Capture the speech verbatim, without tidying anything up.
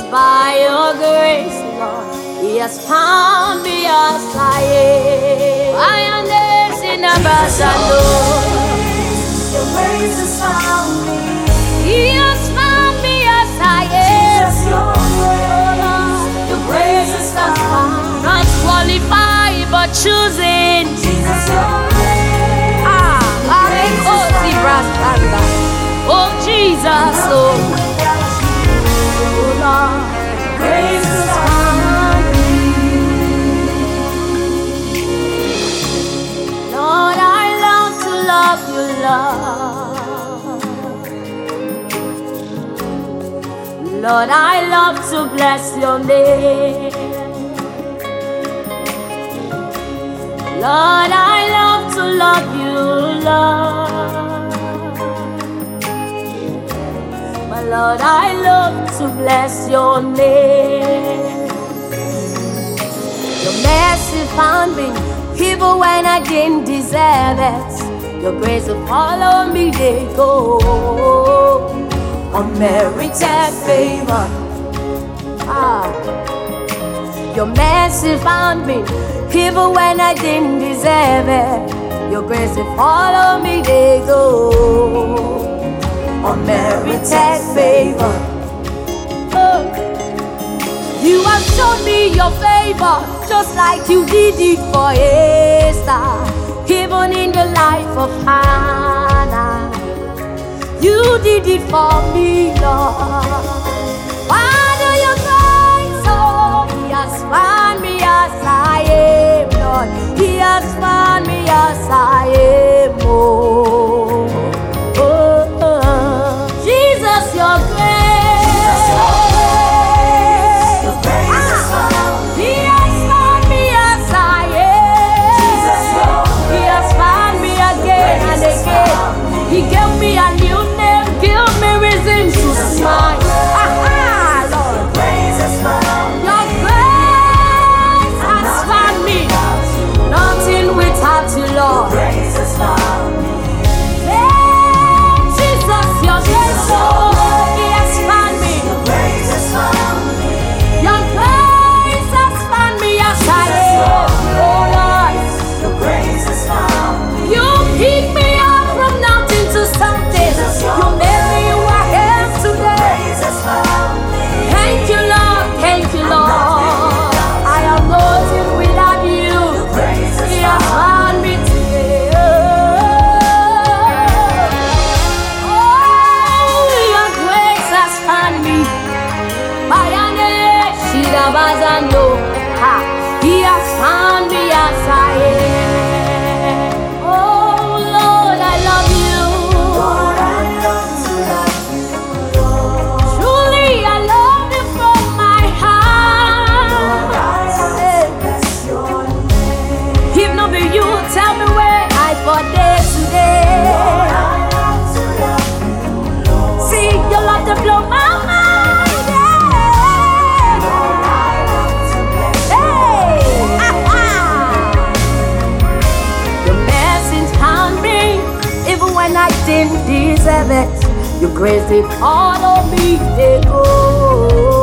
By your grace, Lord, He has found me as I am. I am this in a Your grace has found me. He has found me as I am. Jesus, your grace, your grace has found me. Not qualified but choosing. Jesus, your grace. Ah, oh Jesus, oh. Grace is found me. Lord, I love to love you, Lord. Lord, I love to bless your name. Lord, I love to love you, Lord. My Lord, I love to bless your name. Your mercy found me even when I didn't deserve it. Your grace will follow me, they go. Unmerited favor. Ah. Your mercy found me even when I didn't deserve it. Your grace will follow me, they go. Unmerited favor. Oh. You have shown me your favor, just like you did it for Esther, even in the life of Hannah. You did it for me, Lord. Father, your grace, oh, He has found me as I am, Lord. He has found me as I am, oh. Your grace, your grace, your grace ah. has found me. He has found me as I am. Jesus, He has found me again and again. He gave me a new name, gave me reason to smile. Aha, Lord. Your grace has found me. Your grace has found me. Nothing without you, Lord. Your grace has found me. Hey, Jesus, your grace, Lord. He has found me as I am. Oh Lord, I love you. Lord, I love to love you, Lord. Truly, I love you from my heart. Lord, I love to bless your name. If not be you, tell me where I for day today. Lord, I love to love you, Lord. See, your love to blow my mind. When I didn't deserve it, your grace did follow me, they go.